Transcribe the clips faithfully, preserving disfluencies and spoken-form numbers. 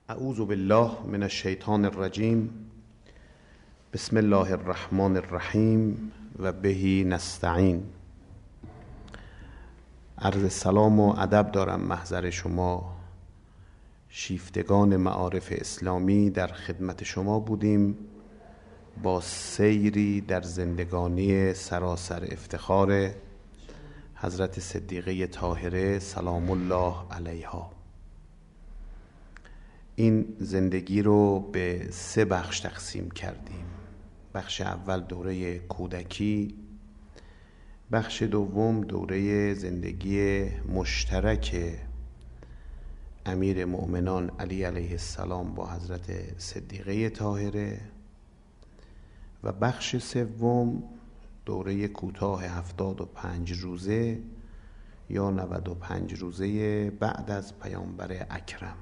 اعوذ بالله من الشیطان الرجیم. بسم الله الرحمن الرحیم و بهی نستعین. عرض سلام و ادب دارم محضر شما شیفتگان معارف اسلامی. در خدمت شما بودیم با سیری در زندگانی سراسر افتخار حضرت صدیقه طاهره سلام الله علیها. این زندگی رو به سه بخش تقسیم کردیم. بخش اول دوره کودکی، بخش دوم دوره زندگی مشترک امیر مؤمنان علی علیه السلام با حضرت صدیقه طاهره و بخش سوم دوره کوتاه هفتاد و پنج روزه یا نود و پنج روزه بعد از پیامبر اکرم.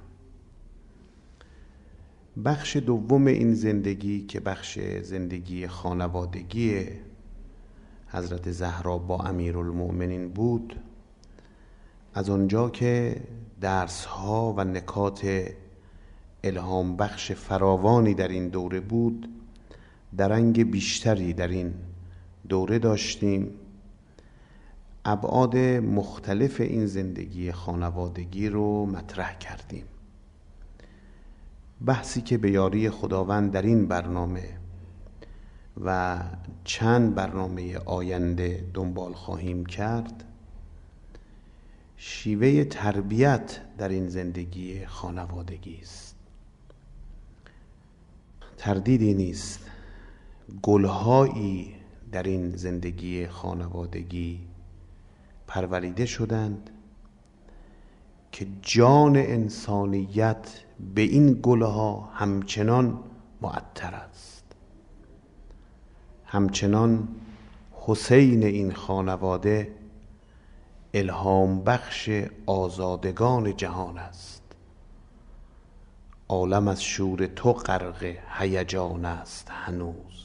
بخش دوم این زندگی که بخش زندگی خانوادگی حضرت زهرا با امیرالمؤمنین بود، از آنجا که درس‌ها و نکات الهام بخش فراوانی در این دوره بود، درنگ بیشتری در این دوره داشتیم. ابعاد مختلف این زندگی خانوادگی رو مطرح کردیم. بحثی که به یاری خداوند در این برنامه و چند برنامه آینده دنبال خواهیم کرد، شیوه تربیت در این زندگی خانوادگی است. تردیدی نیست گلهایی در این زندگی خانوادگی پروریده شدند که جان انسانیت به این گلها همچنان معطر است. همچنان حسین این خانواده الهام بخش آزادگان جهان است. عالم از شور تو غرق هیجان است هنوز،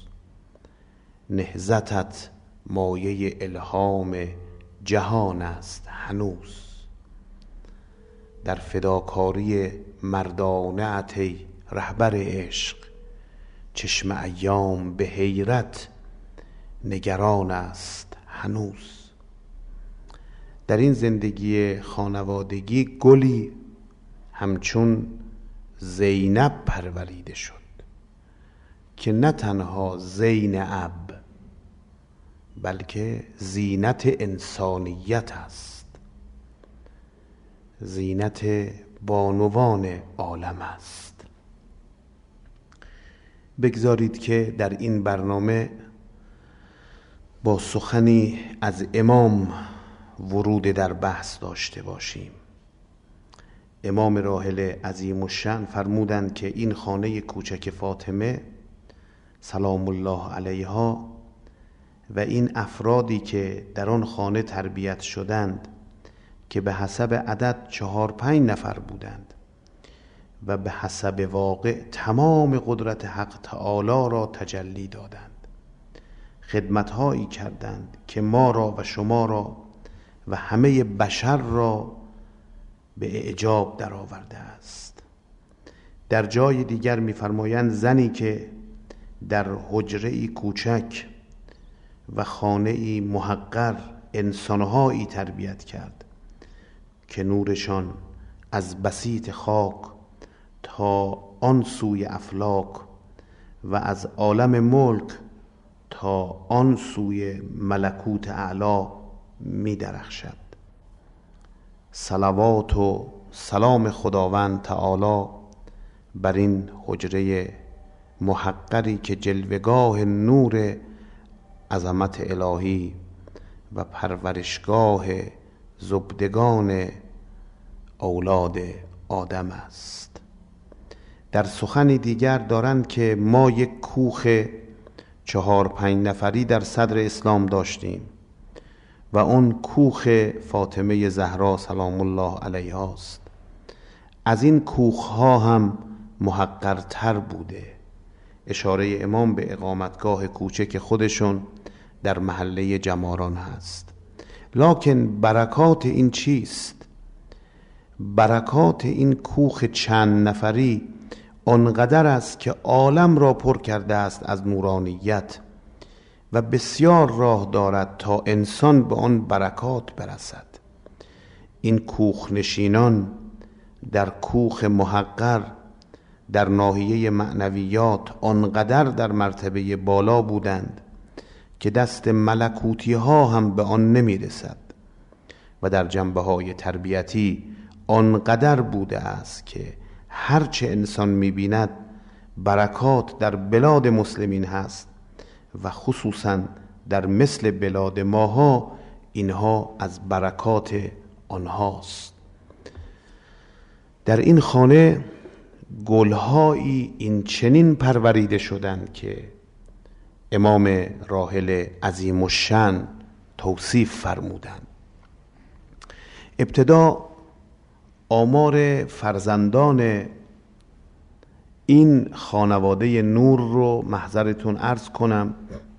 نهضتت مایه الهام جهان است هنوز. در فداکاری مردانه ات ای رهبر عشق، چشم ایام به حیرت نگران است هنوز. در این زندگی خانوادگی گلی همچون زینب پروریده شد که نه تنها زینب بلکه زینت انسانیت است، زینت بانوان عالم است. بگذارید که در این برنامه با سخنی از امام ورود در بحث داشته باشیم. امام راحل عظیم الشأن فرمودند که این خانه کوچک فاطمه سلام الله علیها و این افرادی که در آن خانه تربیت شدند که به حسب عدد چهار پنج نفر بودند و به حسب واقع تمام قدرت حق تعالی را تجلی دادند، خدمت‌هایی کردند که ما را و شما را و همه بشر را به اعجاب درآورده است. در جای دیگر می‌فرمایند زنی که در حجره‌ای کوچک و خانه‌ای محقر انسان‌هایی تربیت کرد که نورشان از بسیط خاک تا آن سوی افلاک و از عالم ملک تا آن سوی ملکوت اعلی می درخشد. صلوات و سلام خداوند تعالی بر این حجره محقری که جلوگاه نور عظمت الهی و پرورشگاه زبدگان اولاد آدم است. در سخن دیگر دارند که ما یک کوخ چهار پنج نفری در صدر اسلام داشتیم و اون کوخ فاطمه زهرا سلام الله علیها است. از این کوخها هم محقرتر بوده. اشاره امام به اقامتگاه کوچک خودشون در محله جماران هست. لکن برکات این چیست؟ برکات این کوخ چند نفری آنقدر است که عالم را پر کرده است از نورانیت و بسیار راه دارد تا انسان به آن برکات برسد. این کوخ نشینان در کوخ محقر در ناحیه معنویات آنقدر در مرتبه بالا بودند که دست ملکوتی ها هم به آن نمی رسد و در جنبه های تربیتی آنقدر بوده است که هرچه انسان می بیند برکات در بلاد مسلمین هست و خصوصا در مثل بلاد ماها اینها از برکات آنهاست. در این خانه گلهایی این چنین پروریده شدند که امام راحل عظیم الشأن توصیف فرمودند. ابتدا آمار فرزندان این خانواده نور رو محضرتون عرض کنم.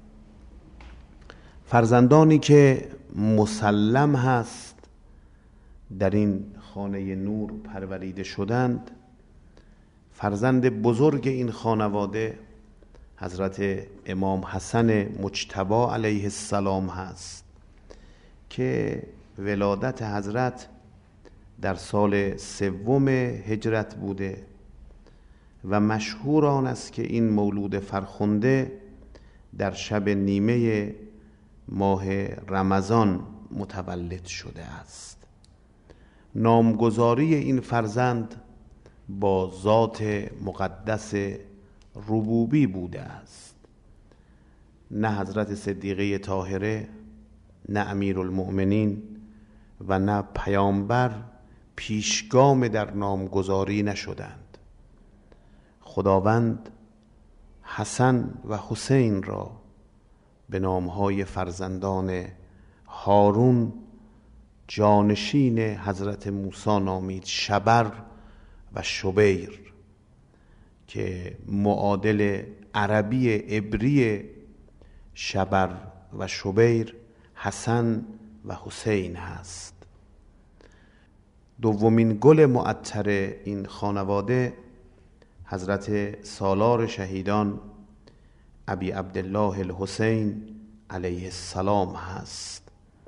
فرزندانی که مسلم هست در این خانه نور پروریده شدند، فرزند بزرگ این خانواده حضرت امام حسن مجتبی علیه السلام هست که ولادت حضرت در سال سوم هجرت بوده و مشهور آن است که این مولود فرخنده در شب نیمه ماه رمضان متولد شده است. نامگذاری این فرزند با ذات مقدس ربوبی بوده است. نه حضرت صدیقه طاهره، نه امیرالمؤمنین و نه پیامبر پیشگام در نامگذاری نشدند. خداوند حسن و حسین را به نامهای فرزندان هارون جانشین حضرت موسی نامید، شبر و شبیر، که معادل عربی عبری شبر و شبیر حسن و حسین هست. دومین گل معطر این خانواده حضرت سالار شهیدان ابی عبدالله الحسین علیه السلام هست.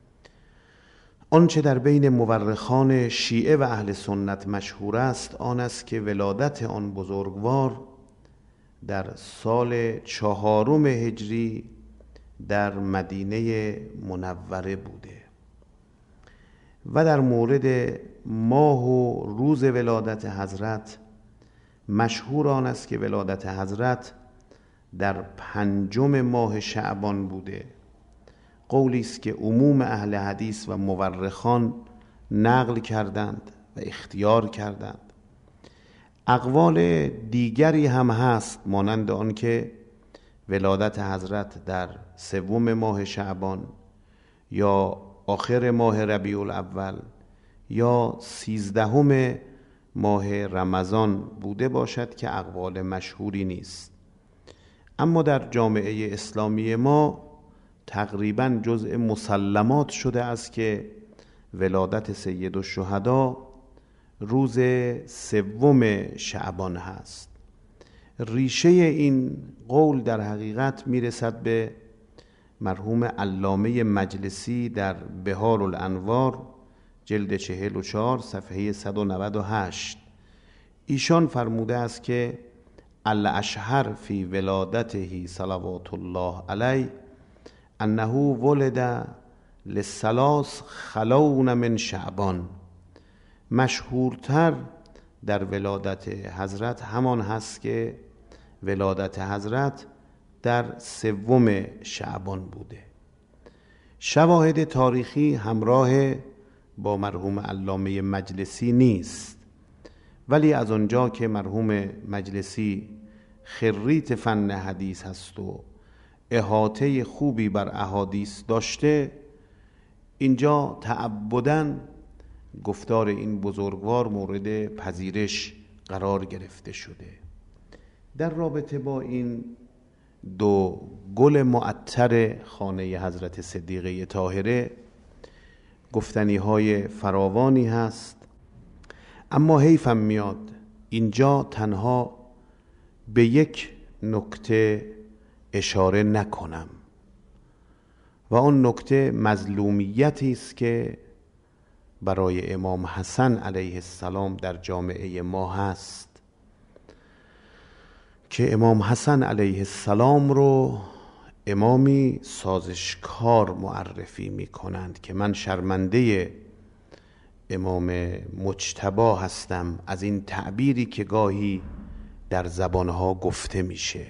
آنچه در بین مورخان شیعه و اهل سنت مشهور است آن است که ولادت آن بزرگوار در سال چهارم هجری در مدینه منوره بوده و در مورد ماه و روز ولادت حضرت مشهور آن است که ولادت حضرت در پنجم ماه شعبان بوده. قولی است که عموم اهل حدیث و مورخان نقل کردند و اختیار کردند. اقوال دیگری هم هست مانند آن که ولادت حضرت در سوم ماه شعبان یا آخر ماه ربیع الاول یا سیزدهم ماه رمضان بوده باشد که اقوال مشهوری نیست. اما در جامعه اسلامی ما تقریبا جزء مسلمات شده است که ولادت سید الشهدا روز سوم شعبان هست. ریشه این قول در حقیقت میرسد به مرحوم علامه مجلسی در بهار الانوار جلد چهل و چهار صفحه صد و نود و هشت. ایشان فرموده است که الاشهر فی ولادته صلوات الله علیه انه ولد للثلاث خلون من شعبان. مشهورتر در ولادت حضرت همان هست که ولادت حضرت در سوم شعبان بوده. شواهد تاریخی همراه با مرحوم علامه مجلسی نیست، ولی از آنجا که مرحوم مجلسی خریت فن حدیث هست و احاطه خوبی بر احادیث داشته، اینجا تعبداً گفتار این بزرگوار مورد پذیرش قرار گرفته شده. در رابطه با این دو گل معطر خانه حضرت صدیقه طاهره گفتنی های فراوانی هست. اما حیفم میاد اینجا تنها به یک نکته اشاره نکنم و اون نکته مظلومیتی است که برای امام حسن علیه السلام در جامعه ما هست، که امام حسن علیه السلام رو امامی سازشکار معرفی می کنند که من شرمنده امام مجتبی هستم از این تعبیری که گاهی در زبانها گفته میشه.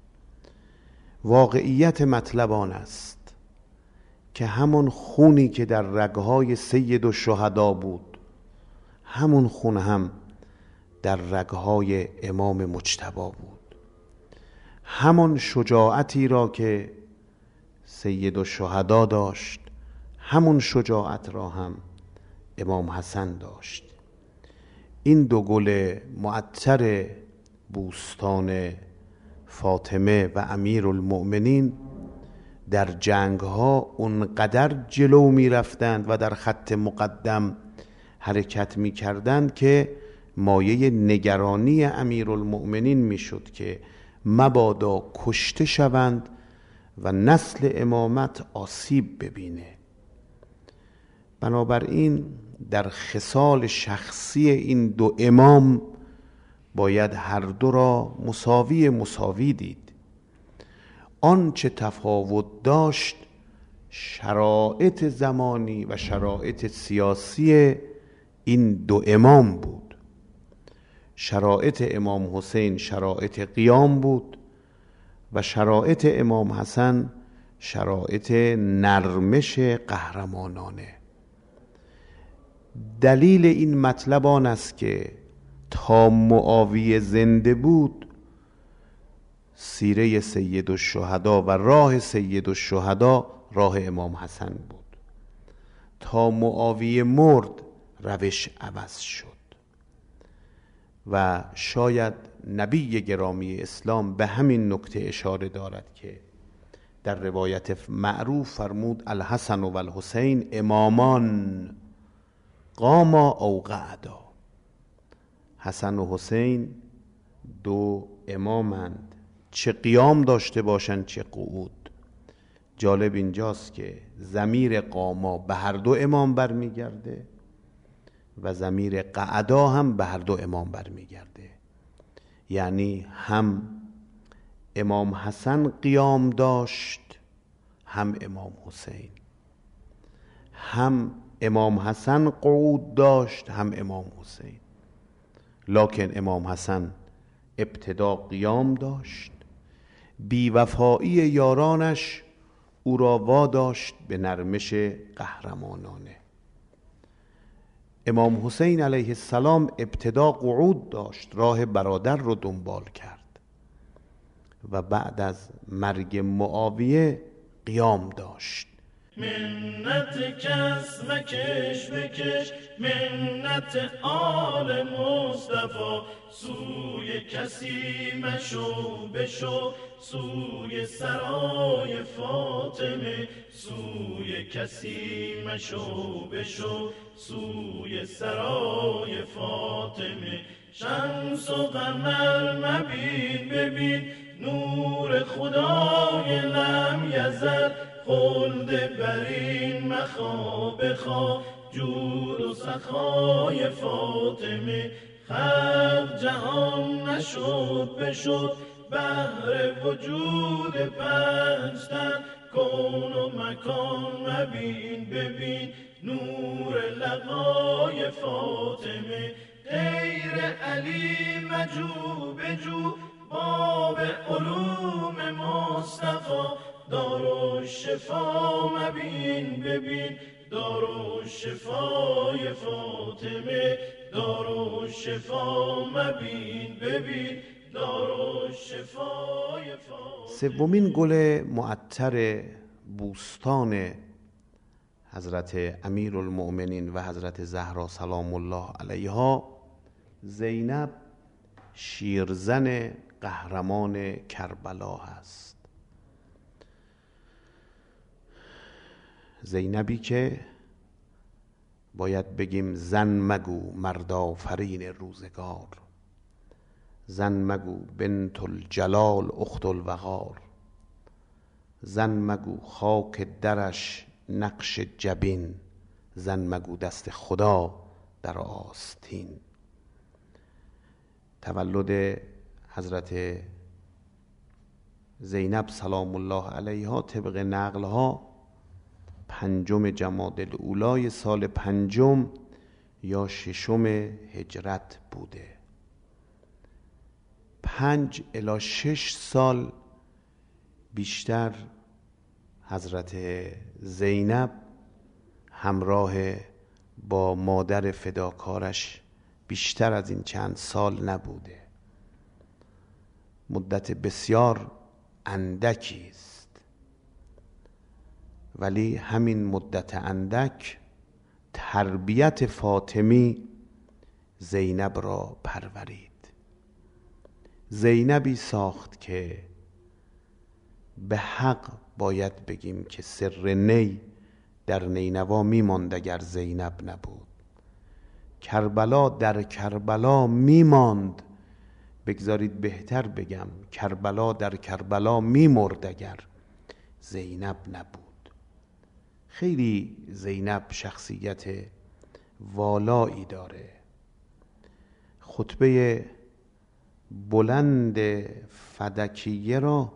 واقعیت مطلب آن است که همون خونی که در رگهای سید الشهدا بود، همون خون هم در رگهای امام مجتبی بود. همون شجاعتی را که سید الشهدا داشت، همون شجاعت را هم امام حسن داشت. این دو گل معطر بوستان فاطمه و امیرالمؤمنین در جنگ ها اونقدر جلو می رفتند و در خط مقدم حرکت می کردند که مایه نگرانی امیرالمؤمنین می شد که مبادا کشته شوند و نسل امامت آسیب ببینه. بنابراین در خصال شخصی این دو امام باید هر دو را مساوی مساوی دید. آنچه تفاوت داشت شرایط زمانی و شرایط سیاسی این دو امام بود. شرایط امام حسین شرایط قیام بود و شرایط امام حسن شرایط نرمش قهرمانانه. دلیل این مطلب آن است که تا معاویه زنده بود سیره سید الشهدا و راه سید الشهدا راه امام حسن بود. تا معاویه مرد روش عوض شد و شاید نبی گرامی اسلام به همین نکته اشاره دارد که در روایت معروف فرمود الحسن و الحسین امامان قاما او قعدا. حسن و حسین دو امامند، چه قیام داشته باشند چه قعود. جالب اینجاست که ضمیر قاما به هر دو امام برمیگرده و ضمیر قعدا هم به هر دو امام برمیگرده. یعنی هم امام حسن قیام داشت هم امام حسین، هم امام حسن قعود داشت هم امام حسین. لکن امام حسن ابتدا قیام داشت، بیوفایی یارانش او را واداشت به نرمش قهرمانانه. امام حسین علیه السلام ابتدا قعود داشت، راه برادر رو دنبال کرد و بعد از مرگ معاویه قیام داشت. منت کس مکش بکش، منت آل مصطفی، سوی کسی مشو بشو، سوی سرای فاطمه، سوی کسی مشو بشو، سوی سرای فاطمه. شمس و قمر مبین ببین، نور خدای لم یزل، خلد برین مخواه بخواه، جود و سخای فاطمه. خلق جهان نشد بشد، بهر وجود پنج تن، کون و مکان مبین ببین، نور لقای فاطمه. غیر علی مجو بجو، باب علوم مصطفی، دارالشفا مبین ببین، دارالشفای فاطمه. دارالشفا مبین ببین، دارالشفای فاطمه. سومین گل معطر بوستان حضرت امیرالمؤمنین و حضرت زهرا سلام الله علیها، زینب شیرزن قهرمان کربلا هست. زینبی که باید بگیم زن مگو مرد آفرین روزگار، زن مگو بنت الجلال اخت الوقار، زن مگو خاک درش نقش جبین، زن مگو دست خدا در آستین. تولد حضرت زینب سلام الله علیها طبق نقلها پنجم جمادی الاولی سال پنجم یا ششم هجرت بوده. پنج الی شش سال بیشتر حضرت زینب همراه با مادر فداکارش بیشتر از این چند سال نبوده. مدت بسیار اندکی است، ولی همین مدت اندک تربیت فاطمی زینب را پرورید. زینبی ساخت که به حق باید بگیم که سر نی در نینوا میماند اگر زینب نبود. کربلا در کربلا میماند، بگذارید بهتر بگم کربلا در کربلا میمرد اگر زینب نبود. خیلی زینب شخصیت والایی داره. خطبه بلند فدکیه را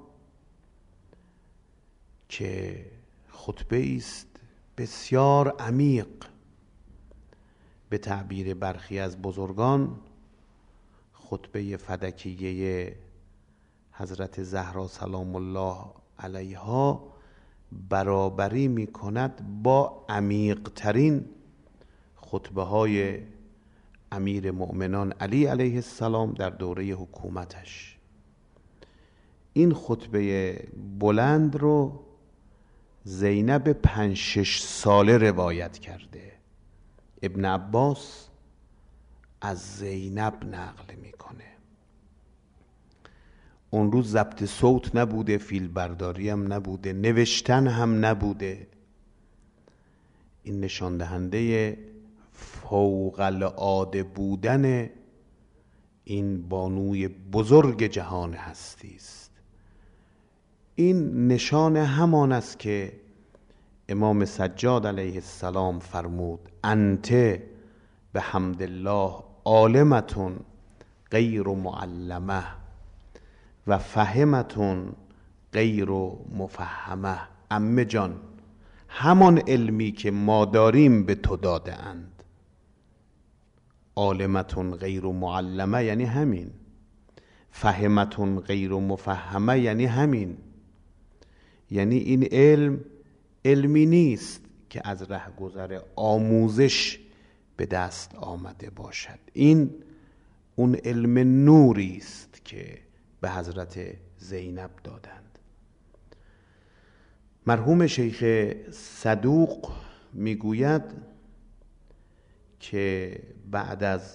که خطبه است بسیار عمیق، به تعبیر برخی از بزرگان خطبه فدکیه حضرت زهرا سلام الله علیها برابری می کند با عمیق ترین خطبه های امیر مؤمنان علی علیه السلام در دوره حکومتش. این خطبه بلند رو زینب پنج شش ساله روایت کرده. ابن عباس از زینب نقل میکنه. اون روز ضبط صوت نبوده، فیلم برداری هم نبوده، نوشتن هم نبوده. این نشان دهنده فوق العاده بودن این بانوی بزرگ جهان هستی است. این نشان همان است که امام سجاد علیه السلام فرمود انت به حمد الله عالمتون غیر معلمه و فهمتون غیر مفهمه. عمه جان، همان علمی که ما داریم به تو داده اند. عالمتون غیر معلمه یعنی همین، فهمتون غیر مفهمه یعنی همین، یعنی این علم علمی نیست که از رهگذر آموزش به دست آمده باشد. این اون علم نوری است که به حضرت زینب دادند. مرحوم شیخ صدوق میگوید که بعد از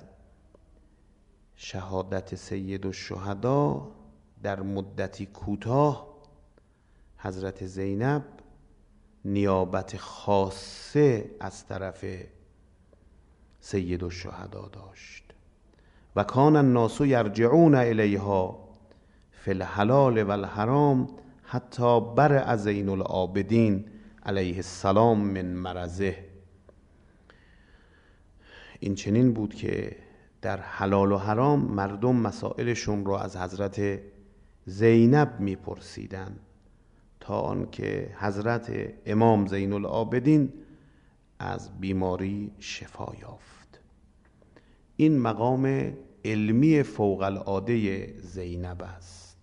شهادت سید الشهدا در مدتی کوتاه حضرت زینب نیابت خاصه از طرف سید الشهدا داشت. و کان الناس یرجعون الیها فی الحلال و الحرام حتی برع زین العابدین علیه السلام من مرضه. این چنین بود که در حلال و حرام مردم مسائلشون رو از حضرت زینب میپرسیدند تا آنکه حضرت امام زین العابدین از بیماری شفا یافت. این مقام علمی فوق العاده زینب است.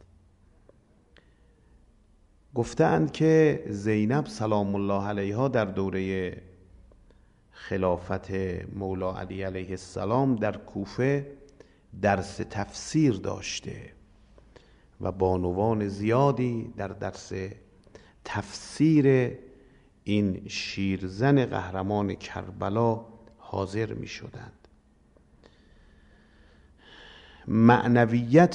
گفتند که زینب سلام الله علیها در دوره خلافت مولا علی علیه السلام در کوفه درس تفسیر داشته و بانوان زیادی در درس تفسیر این شیرزن قهرمان کربلا حاضر می شدند. معنویت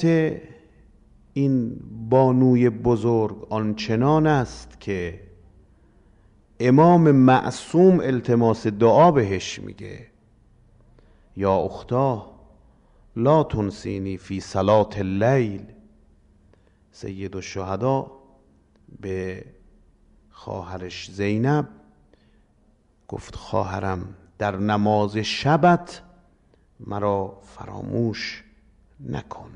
این بانوی بزرگ آنچنان است که امام معصوم التماس دعا بهش میگه یا اختا لا تنسینی فی صلاة اللیل. سید الشهدا به خواهرش زینب گفت خواهرم در نماز شبت مرا فراموش نکن.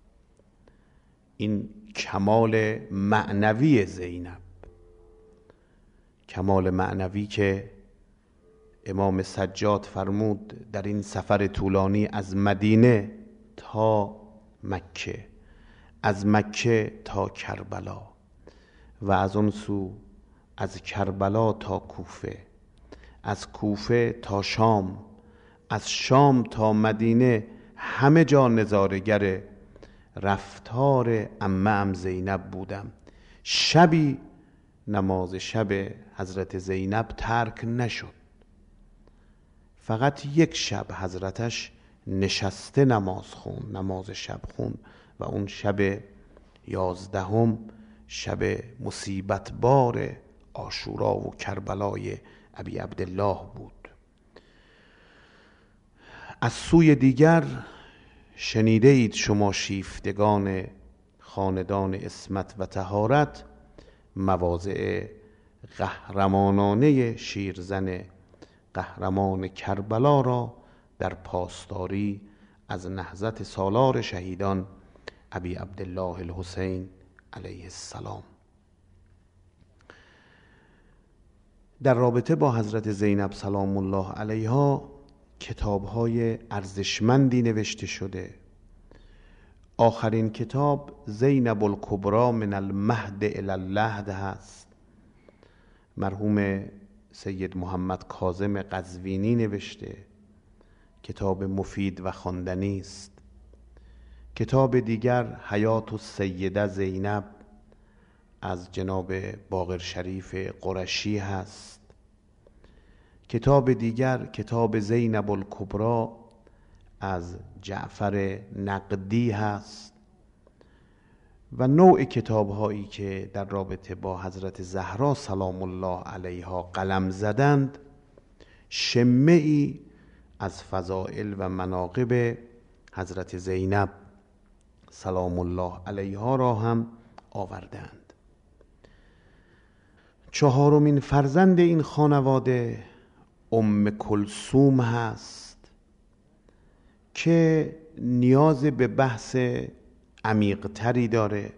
این کمال معنوی زینب، کمال معنوی که امام سجاد فرمود در این سفر طولانی از مدینه تا مکه، از مکه تا کربلا و از اون سو از کربلا تا کوفه، از کوفه تا شام، از شام تا مدینه، همه جا نظاره‌گر رفتار عمه ام زینب بودم. شبی نماز شب حضرت زینب ترک نشد. فقط یک شب حضرتش نشسته نماز خون، نماز شب خون و اون شب یازدهم شب مصیبت بار عاشورا و کربلای ابی عبدالله بود. از سوی دیگر شنیده اید شما شیفتگان خاندان عصمت و طهارت مواضع قهرمانانه شیرزن قهرمان کربلا را در پاسداری از نهضت سالار شهیدان ابی عبدالله الحسین علیه السلام. در رابطه با حضرت زینب سلام الله علیها کتاب‌های ارزشمندی نوشته شده. آخرین کتاب زینب الکبری من المهد الی اللحد هست. مرحوم سید محمد کاظم قزوینی نوشته. کتاب مفید و خواندنی است. کتاب دیگر حیات السیده زینب از جناب باقر شریف قرشی هست. کتاب دیگر کتاب زینب الکبری از جعفر نقدی هست. و نوع کتاب هایی که در رابطه با حضرت زهرا سلام الله علیها قلم زدند شمه ای از فضائل و مناقب حضرت زینب سلام الله علیها را هم آوردند. چهارمین فرزند این خانواده ام کلثوم هست که نیاز به بحث عمیق‌تری داره.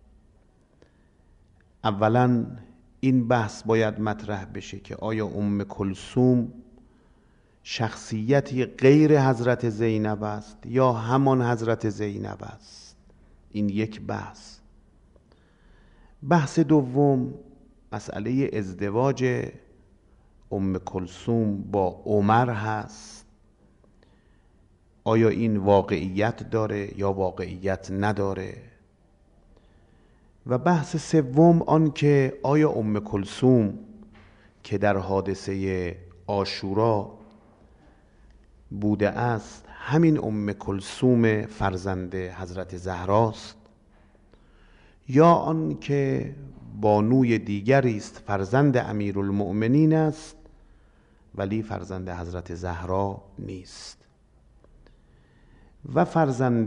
اولا این بحث باید مطرح بشه که آیا ام کلثوم شخصیتی غیر حضرت زینب است یا همان حضرت زینب است؟ این یک بحث. بحث دوم مسئله ازدواج ام کلثوم با عمر هست. آیا این واقعیت داره یا واقعیت نداره؟ و بحث سوم آن که آیا ام کلثوم که در حادثه عاشورا بوده است همین ام کلثوم فرزند حضرت زهراست یا آن که بانوی دیگری است فرزند امیرالمؤمنین است ولی فرزند حضرت زهرا نیست. و فرزند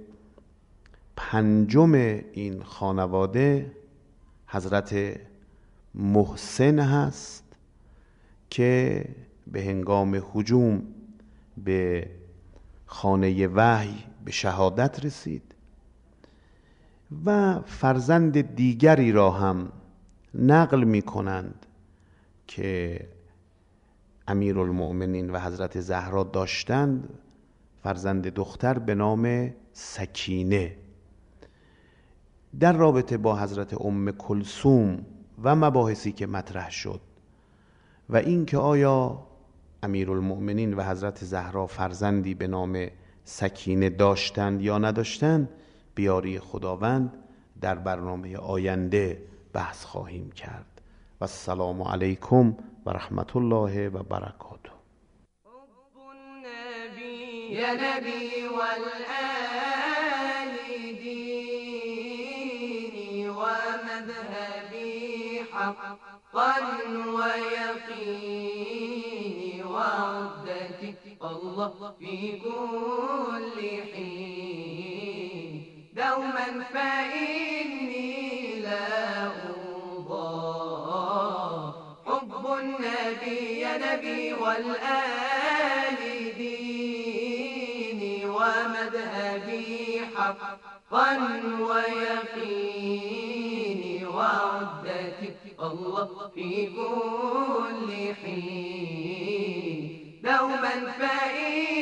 پنجم این خانواده حضرت محسن هست که به هنگام هجوم به خانه وحی به شهادت رسید. و فرزند دیگری را هم نقل می کنند که امیرالمؤمنین و حضرت زهرا داشتند، فرزند دختر به نام سکینه. در رابطه با حضرت ام کلثوم و مباحثی که مطرح شد و این که آیا امیرالمؤمنین و حضرت زهرا فرزندی به نام سکینه داشتند یا نداشتند، بیاری خداوند در برنامه آینده بحث خواهیم کرد. و السلام علیکم و رحمت الله و برکاته. يا نبي والآل ديني ومذهبي حق ويقيني وعدتي الله في كل حين دوما فإني لا أرضى حب النبي يا نبي والآل ديني ومذهبي حقا ويقيني وعدتي الله في كل حين دوما فإني